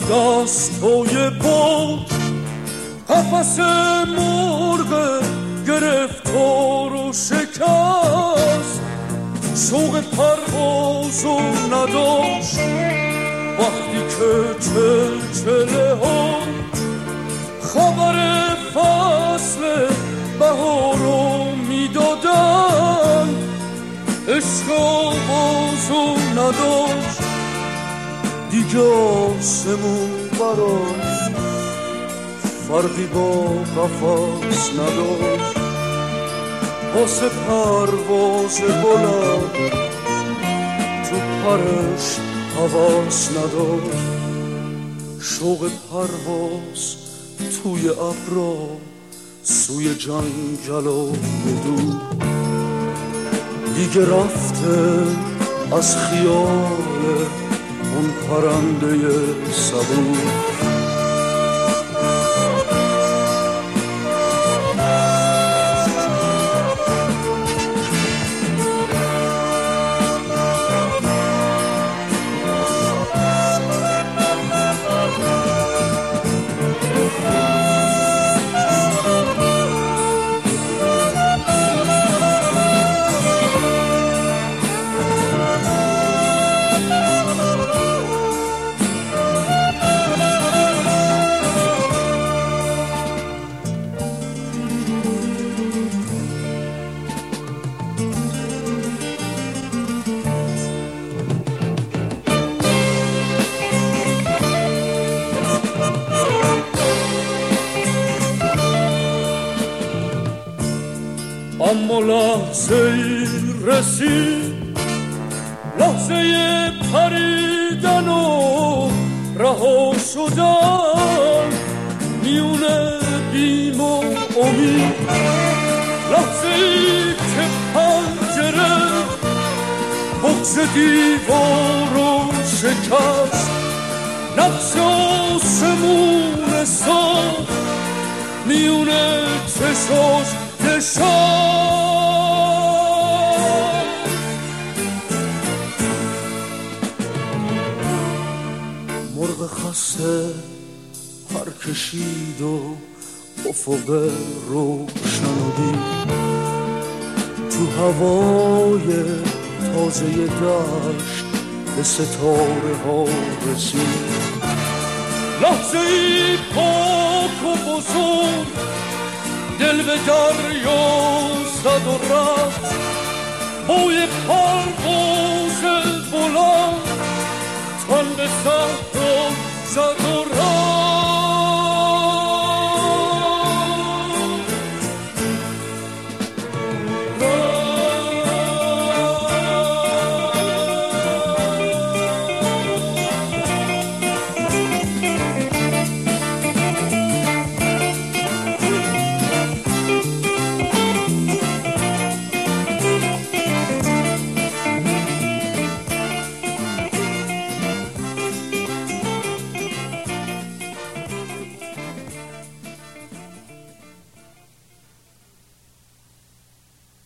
دستای بود قفس مرغ گرفتار و شکست شوق پروازو نداشت وقتی که چلچله ها خبر فصل بهارو میدادن عشق آوازو نداشت دیگه آسمون براش فرقی با قفس نداشت واسه پرواز بلند تو پرش حواس نداشت شوق پرواز توی ابرا سوی جنگل و دور دیگه رفته از خیال اون پرنده صبور اما لحظه ای رسید لحظه پریدن و رها شدن میونه بیم و امید لحظه ای که پنجره بغض دیوار رو شکست نقش آسمون ساخت میونه چشاش مرغ خسته پر کشید و افق روشن تو هوای تازه دشت به ستاره ها رسید لحظه ای پاک و بزرگ دل به دریا زد و رفت بوی پرواز بلند تن به صحرا زد